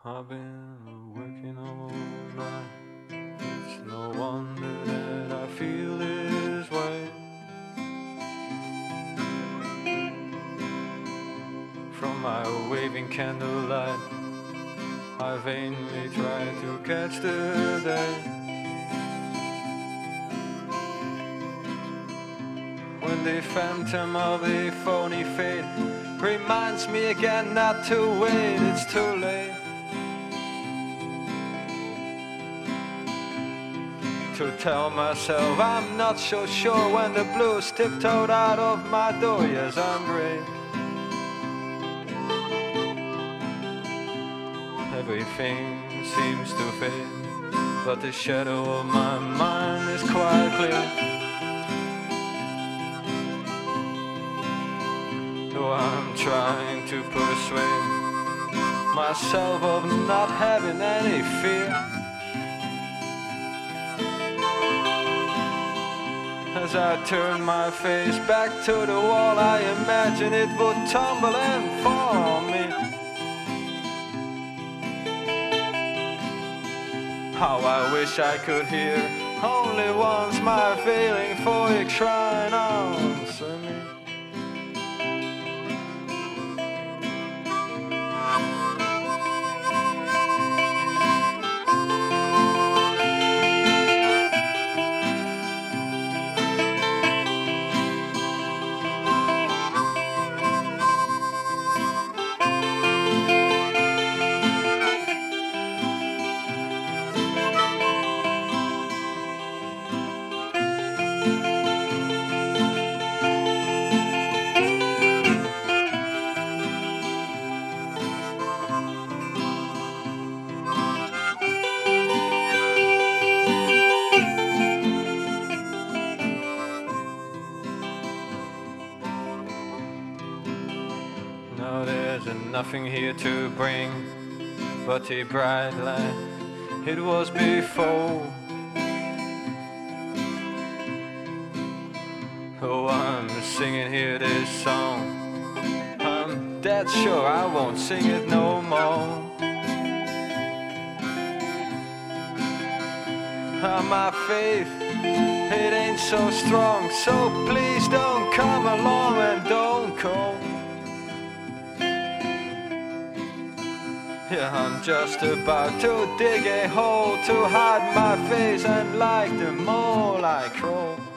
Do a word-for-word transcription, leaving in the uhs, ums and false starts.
I've been working all night. It's no wonder that I feel this way. From my waving candlelight, I vainly try to catch the day. When the phantom of a phony fate reminds me again not to wait, it's too late to tell myself I'm not so sure when the blues tiptoed out of my door. Yes, I'm great. Everything seems to fade, but the shadow of my mind is quite clear. Though I'm trying to persuade myself of not having any fear, as I turn my face back to the wall, I imagine it would tumble and fall on me. How I wish I could hear only once my failing voice crying answer me. Now there's nothing here to bring but a bright light. It was before. Oh, I'm singing here this song. I'm dead sure I won't sing it no more. Ah, my faith, it ain't so strong, so please don't come along and don't call. Yeah, I'm just about to dig a hole to hide my face, and like the mole I crawl.